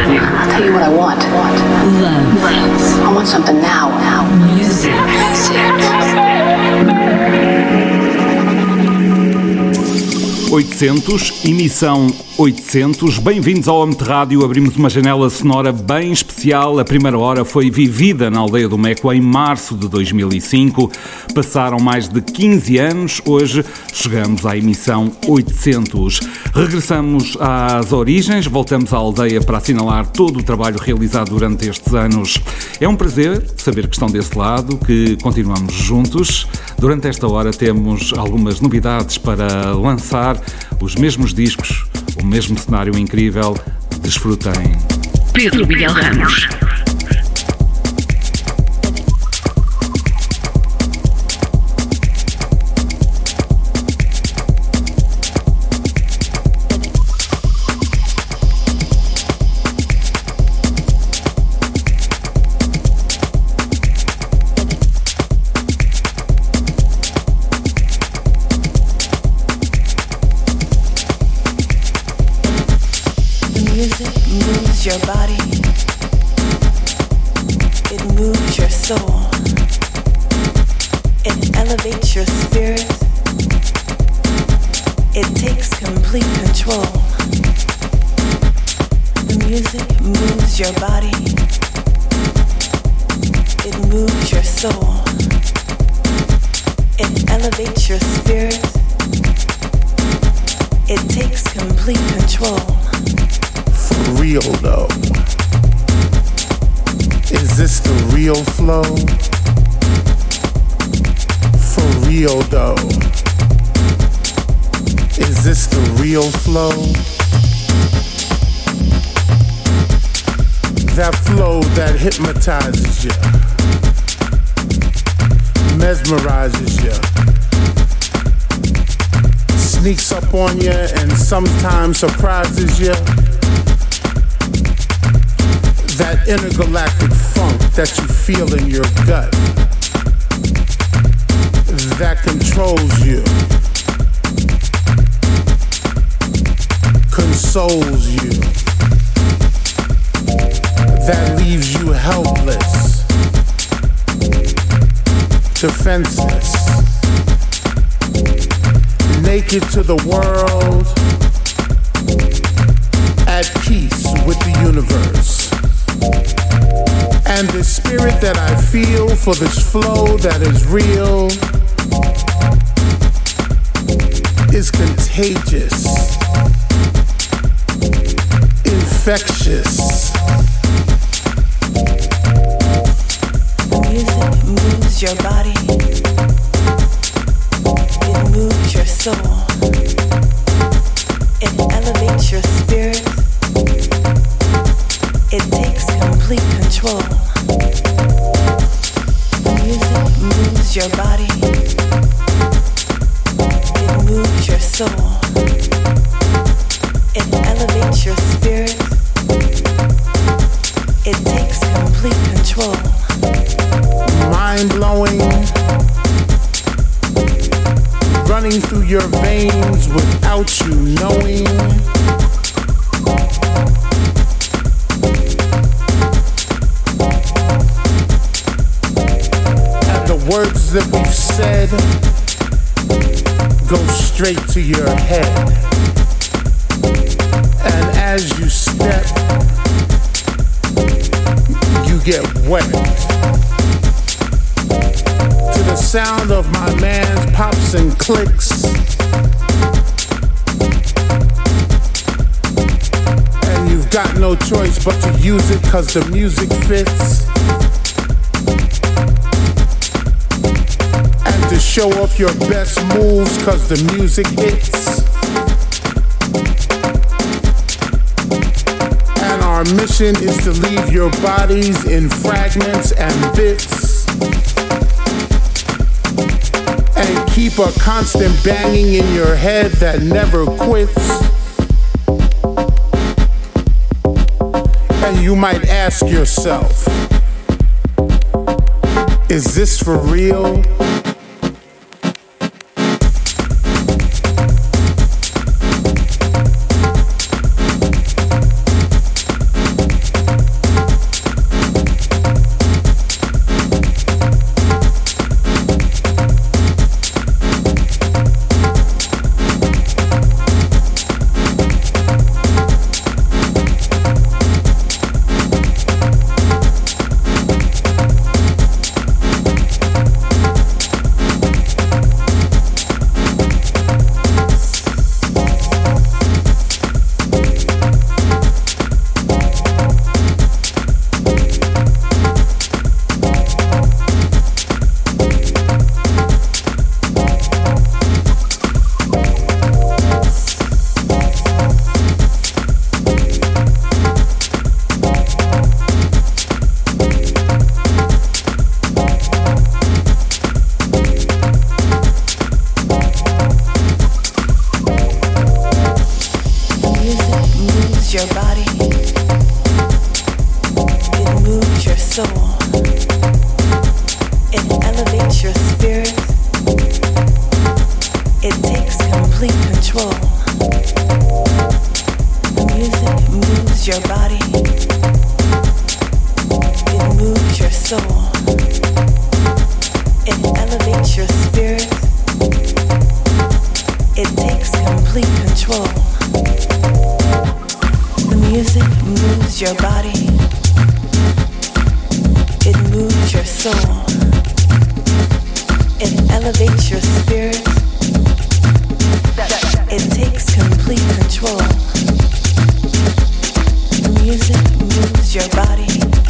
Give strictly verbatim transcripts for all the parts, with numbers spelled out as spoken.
Rádio. I'll tell you what I want. Love. I want something now. Now. Music. oitocentos, emissão oitocentos. Bem-vindos ao Âmbito Rádio. Abrimos uma janela sonora bem especial. A primeira hora foi vivida na aldeia do Meco em março de dois mil e cinco. Passaram mais de quinze anos. Hoje chegamos à emissão oitocentos. Regressamos às origens, voltamos à aldeia para assinalar todo o trabalho realizado durante estes anos. É um prazer saber que estão desse lado, que continuamos juntos. Durante esta hora temos algumas novidades para lançar, os mesmos discos, o mesmo cenário incrível. Desfrutem. Pedro Miguel Ramos. Your body, it moves your soul, it elevates your spirit, it takes complete control. The music moves your body, it moves your soul, it elevates your spirit, it takes complete control. For real though, is this the real flow? For real though, is this the real flow? That flow that hypnotizes you, mesmerizes you, sneaks up on you and sometimes surprises you. That intergalactic funk that you feel in your gut, that controls you, consoles you, that leaves you helpless, defenseless, naked to the world, at peace with the universe. And the spirit that I feel for this flow that is real is contagious, infectious. The music moves your body, it moves your soul, it elevates your spirit, it takes complete control. The music moves your body, it moves your soul, it elevates your spirit, it takes complete control. Mind-blowing, running through your veins without you knowing. Words that we've said go straight to your head, and as you step, you get wet to the sound of my man's pops and clicks, and you've got no choice but to use it 'cause the music fits. To show off your best moves 'cause the music hits. And our mission is to leave your bodies in fragments and bits, and keep a constant banging in your head that never quits. And you might ask yourself, is this for real? your body. It moves your soul. It elevates your spirit. It takes complete control. The music moves your body. It moves your soul. It elevates your spirit. It takes complete control. The music moves your body. It moves your soul. It elevates your spirit. It takes complete control. The music moves your body.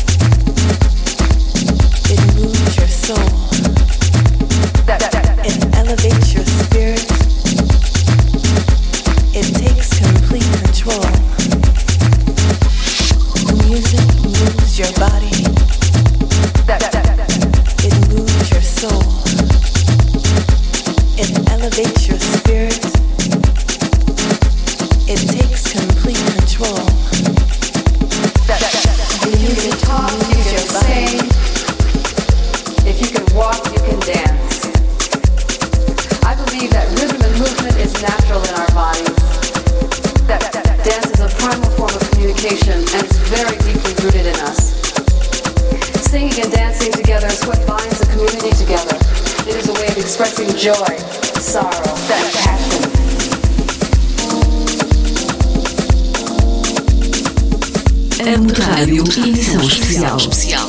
It moves your soul. It elevates your spirit. It takes complete control. The music moves your body. It moves your soul. It elevates your spirit. It takes complete control. If you can talk, you can sing. If you can walk, you can dance. I believe that rhythm and movement is natural in our bodies. That, that, that dance is a primal form of communication and it's very deeply rooted in us. Singing and dancing together is what binds the community together. It is a way of expressing joy, sorrow, and passion. Amo Rádio, edição especial.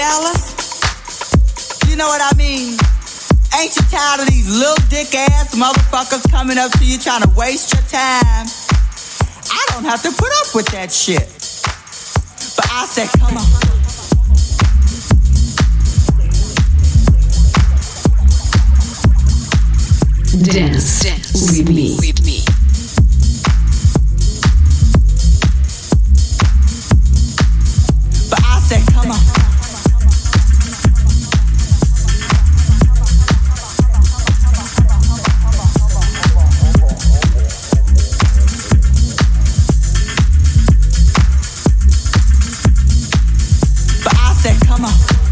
jealous? You know what I mean? Ain't you tired of these little dick ass motherfuckers coming up to you trying to waste your time? I don't have to put up with that shit. But I said, come on. Dance, Dance with me. With me. But I said, come on. But I said, come on.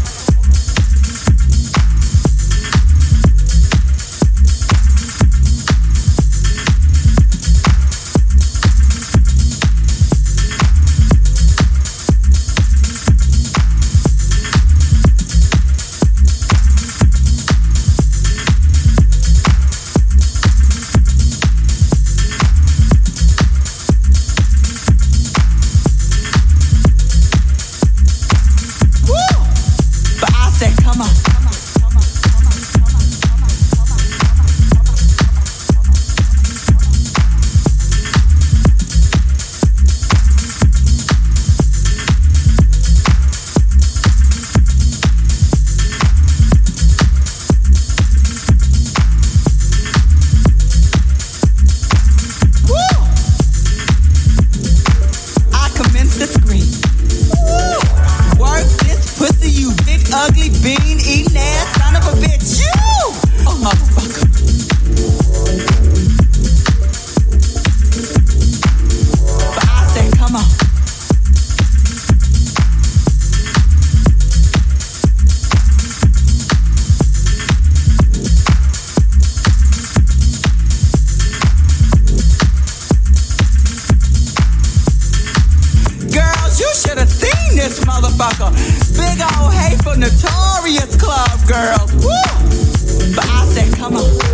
Big old hateful notorious club girls. Woo! But I said, come on.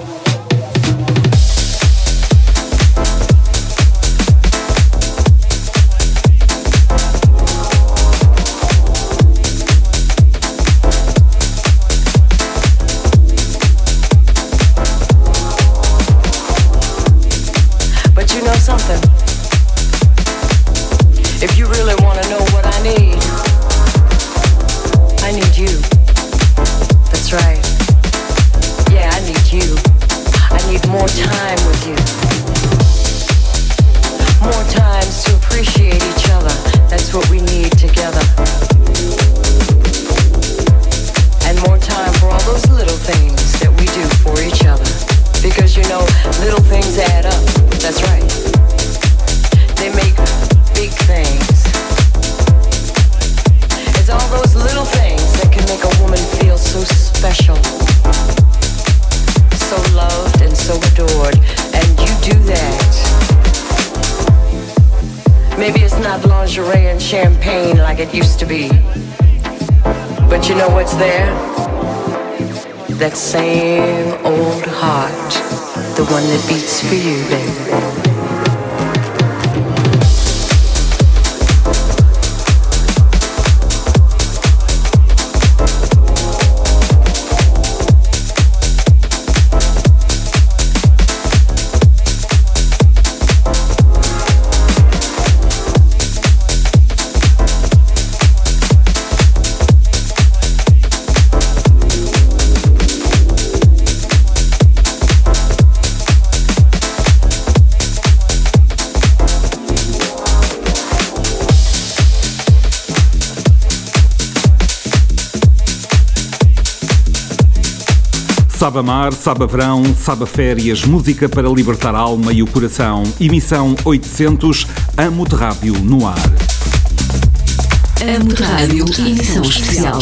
If you really want to know what I need, I need you. That's right. Yeah, I need you. I need more time with you. More times to appreciate each other. That's what we need together. And more time for all those little things that we do for each other. Maybe it's not lingerie and champagne like it used to be. But you know what's there? That same old heart, the one that beats for you, baby. Sabe amar, sabe verão, sabe férias, música para libertar a alma e o coração. Emissão oitocentos, Amo-te Rádio no ar. Amo-te Rádio, emissão especial.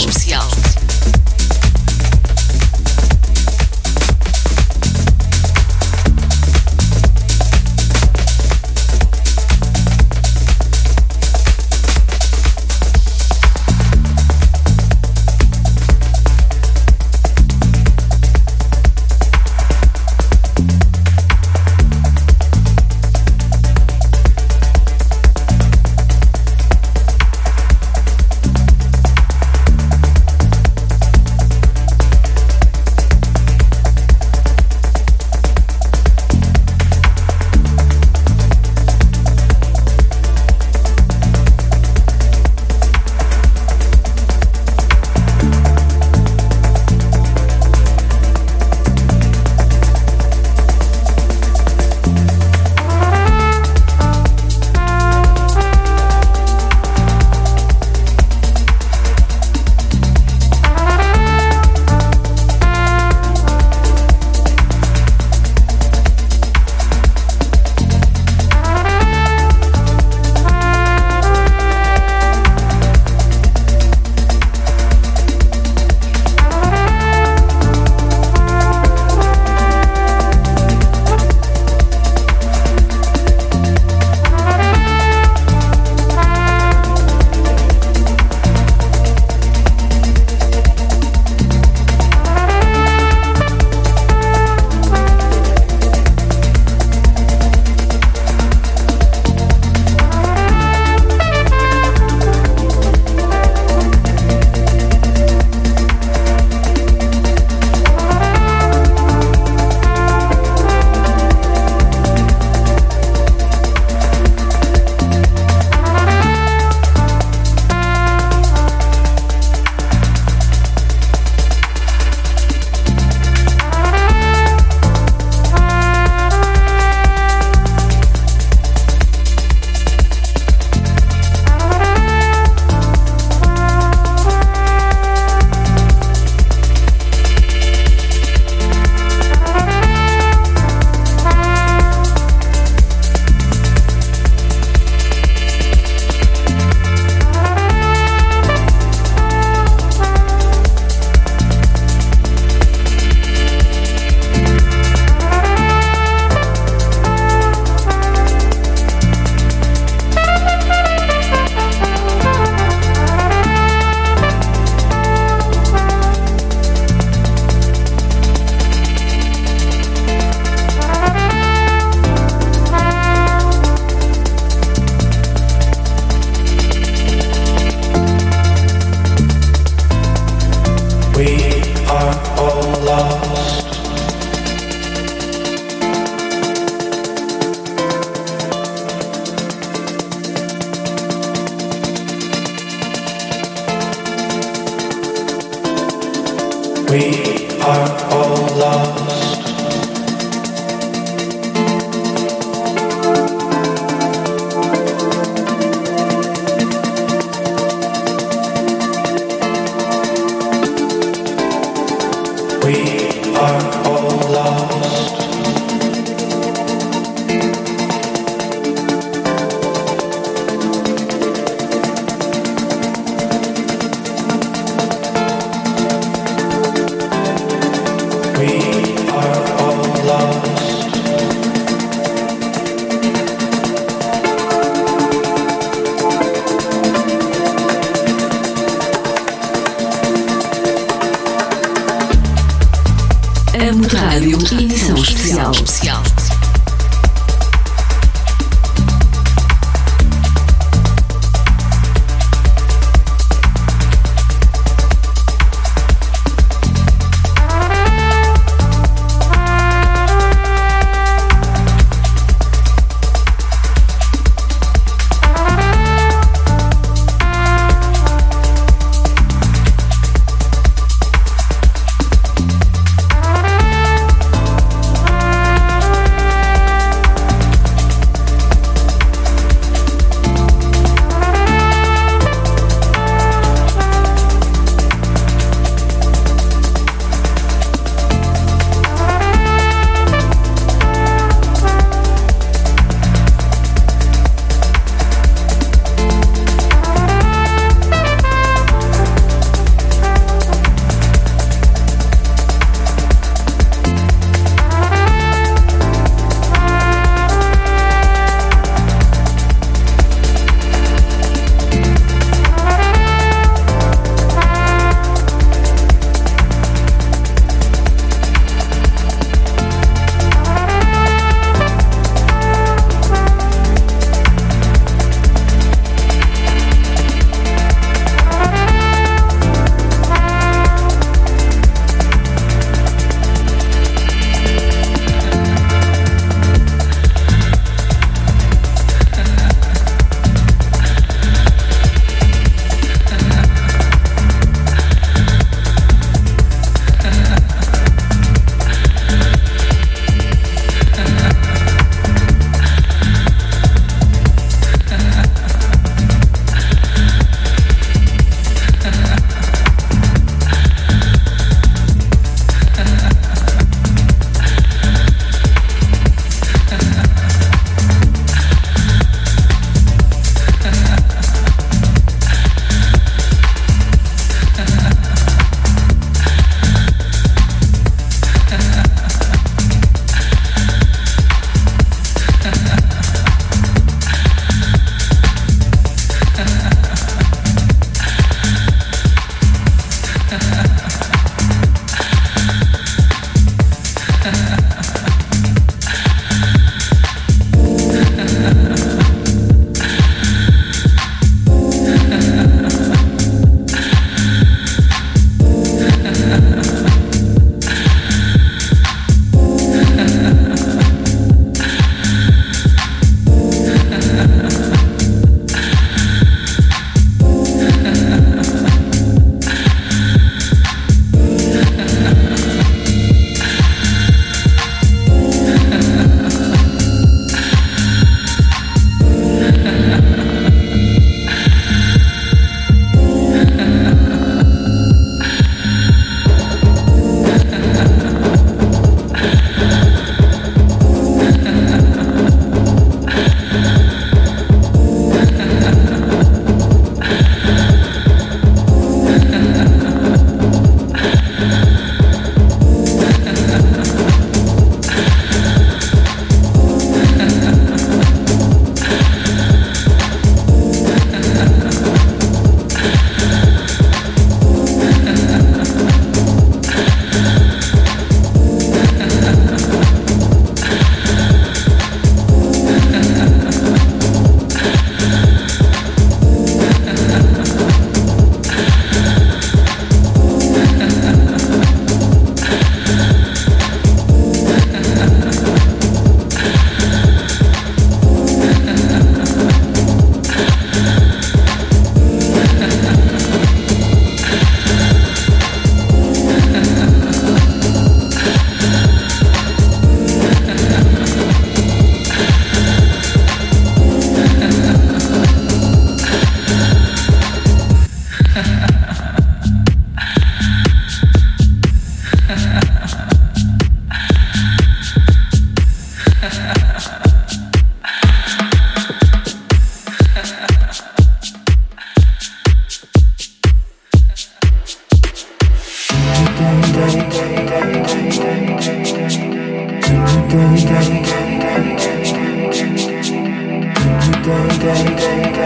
We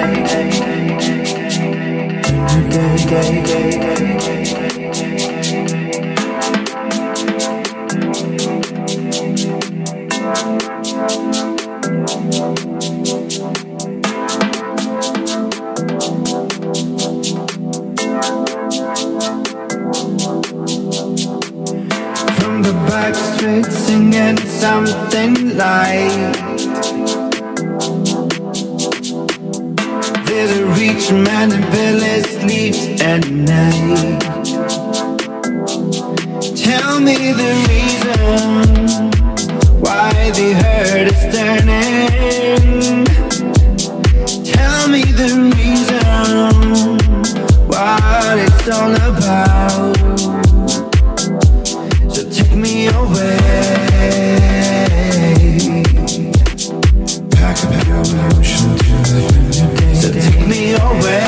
Something light. There's a reach man and barely sleeps at night. Tell me the reason why the herd is turning. Tell me the reason what it's all about. So take me away. So take me away.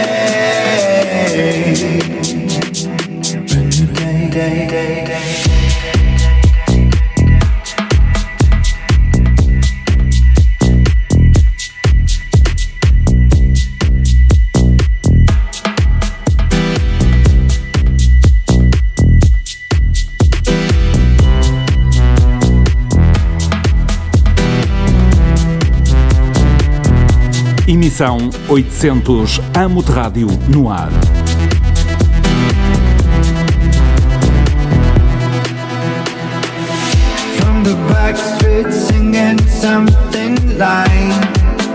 Day, day, day, day. Emissão oitocentos Amo-te Rádio no ar. From the back street singing something like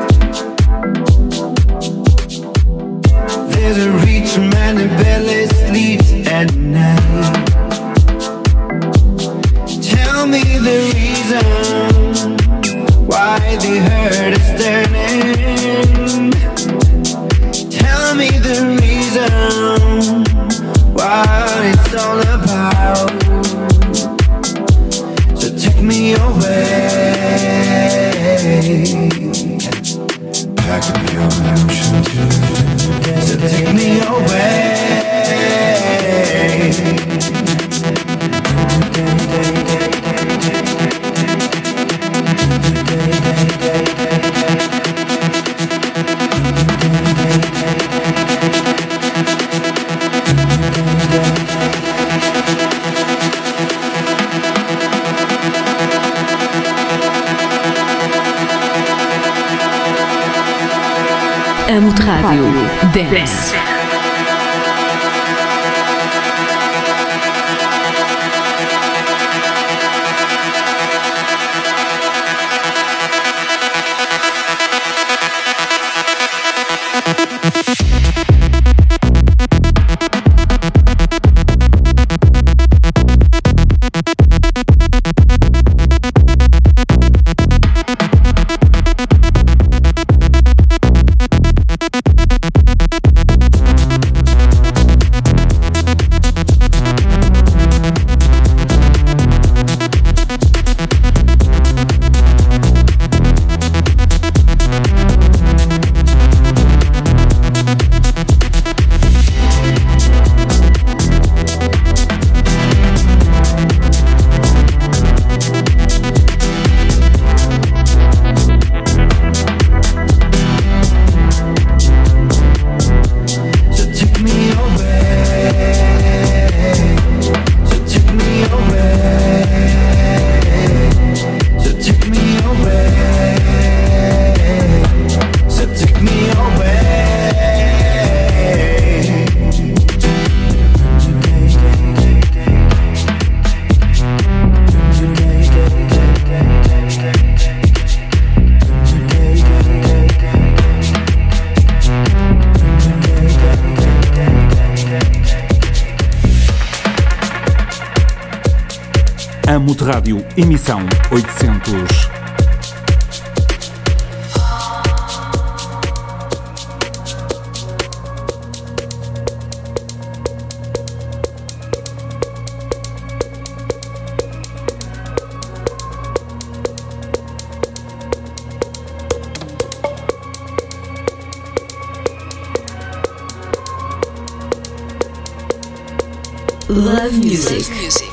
there's a rich man who barely sleeps at night. Tell me the reason why the herd is turning. Tell me the reason what it's all about. So take me away. Pack up your emotion too. So take me away. Amo-te Rádio Dance. Amo-te Rádio, emissão oitocentos. Love music. Love music.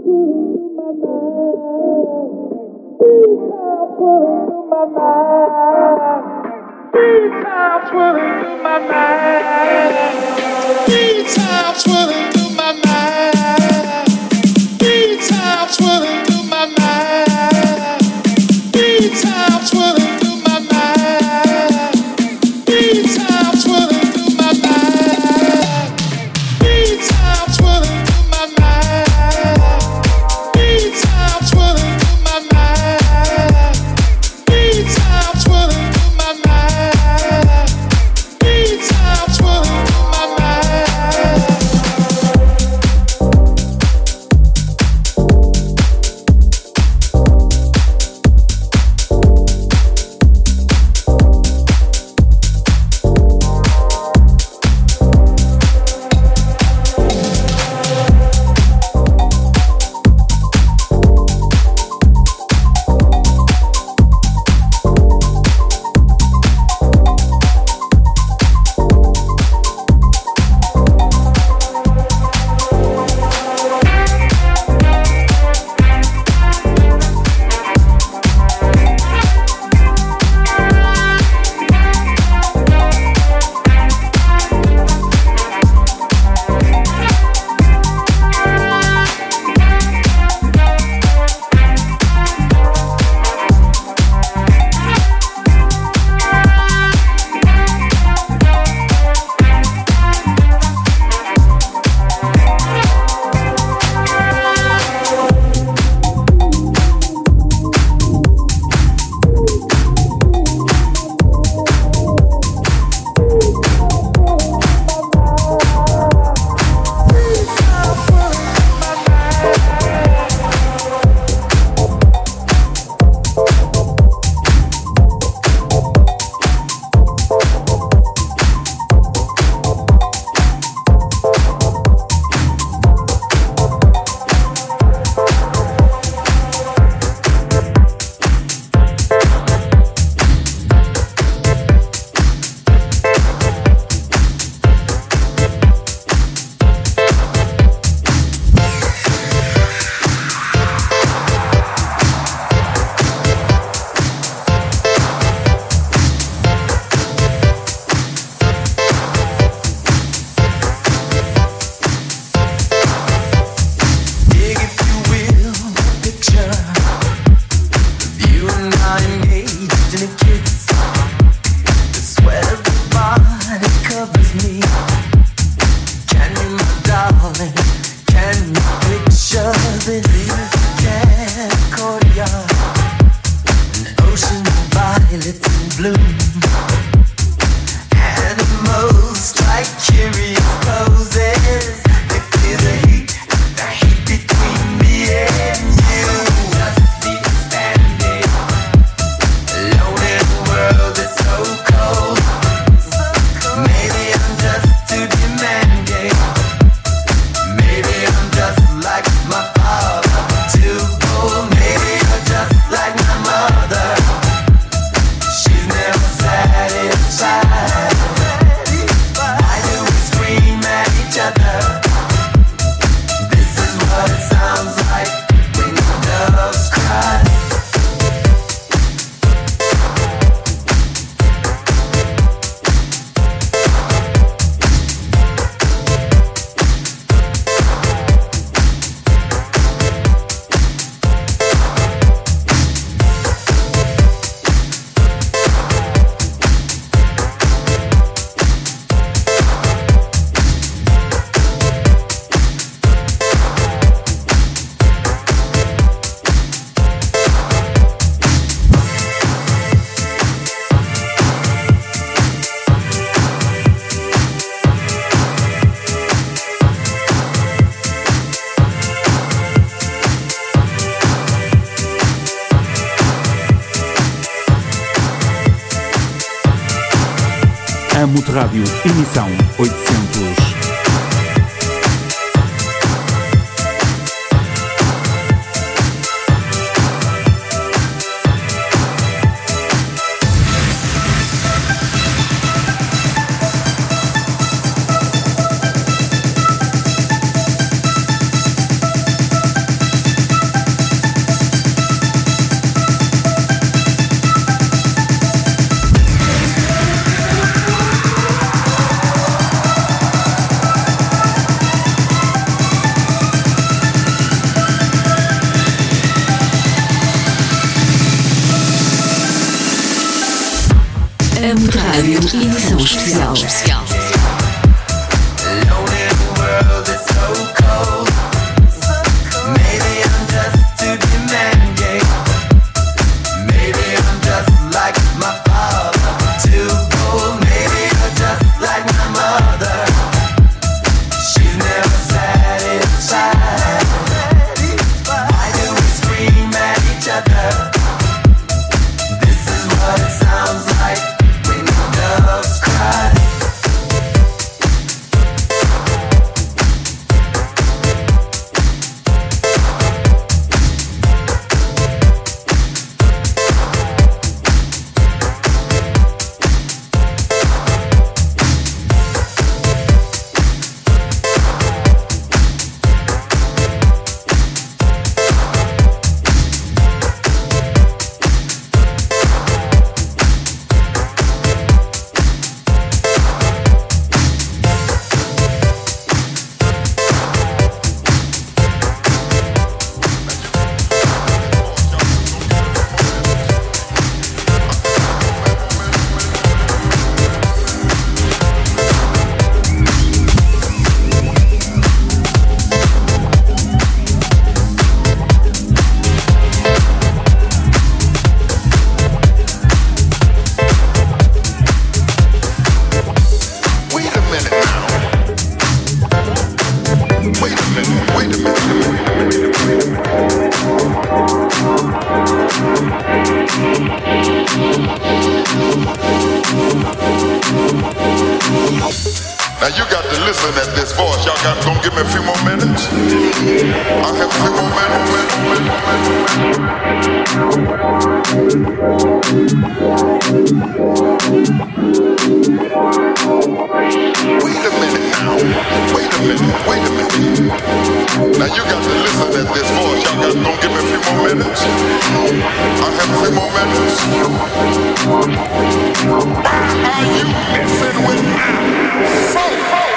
Amut Rádio, emissão oitocentos. Rádio, edição especial. Now you got to listen at this voice. Y'all got gonna give me a few more minutes. I have a few more minutes. Wait a minute now. Wait a minute. Wait a minute. Now you got to listen at this voice. Y'all got gonna give me a few more minutes. I have a few more minutes. Why are you messing with my phone?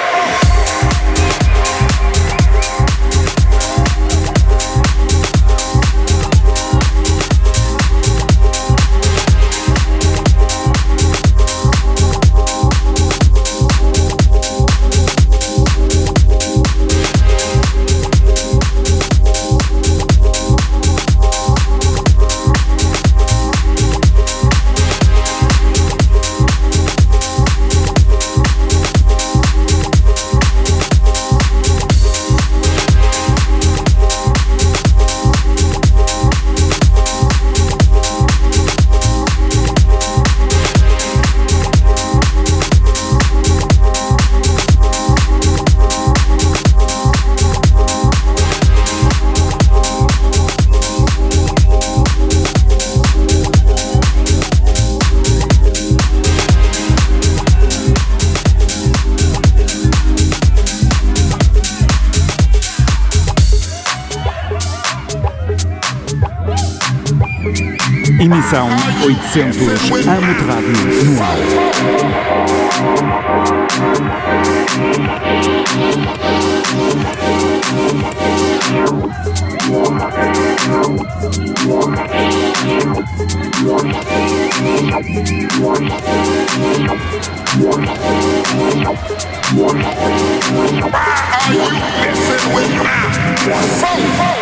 Emissão oitocentos, Amo de Rádio no ar. Are you messing with my phone?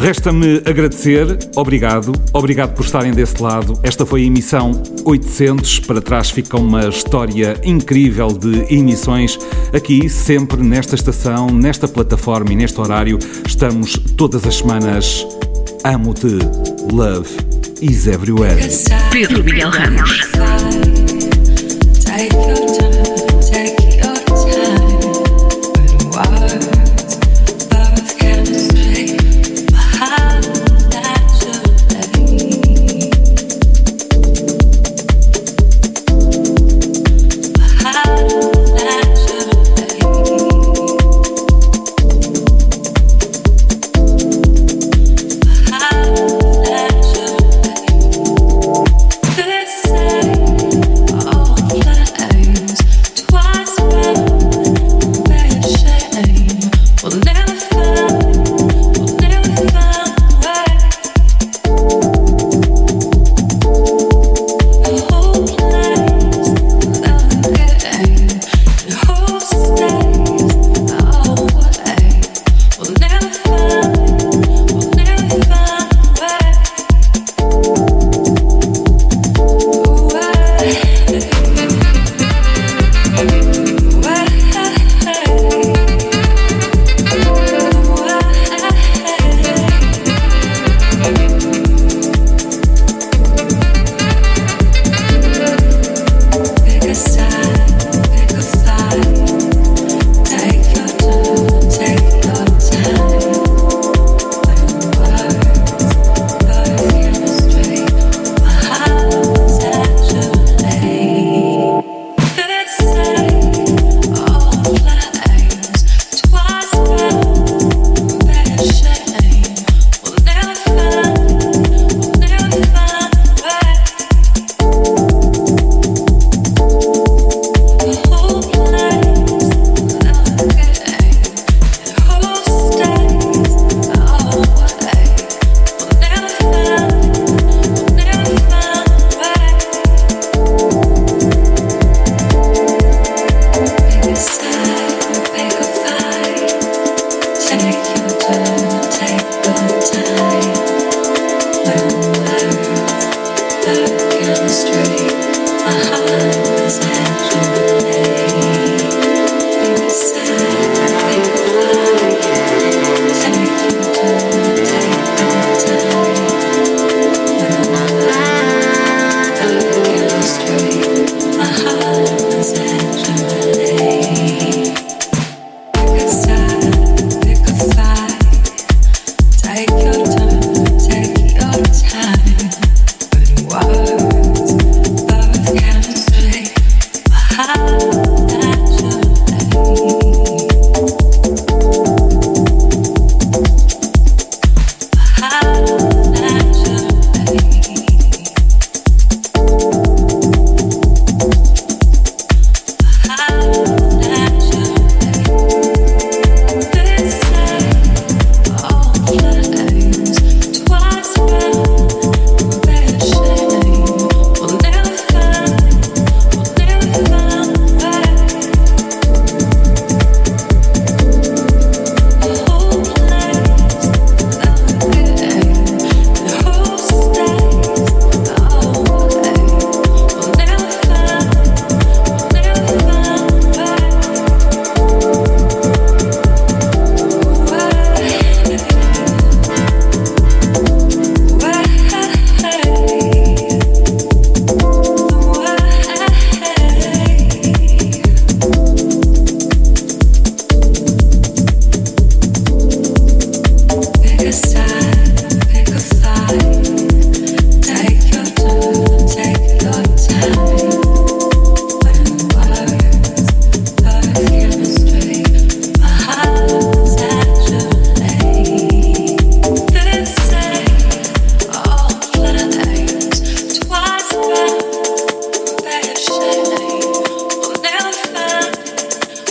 Resta-me agradecer, obrigado, obrigado por estarem desse lado. Esta foi a emissão oitocentos, para trás fica uma história incrível de emissões. Aqui, sempre nesta estação, nesta plataforma e neste horário, estamos todas as semanas. Amo-te, love is everywhere. Pedro Miguel Ramos.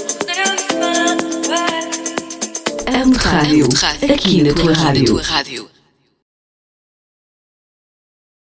Rádio, aqui na tua rádio.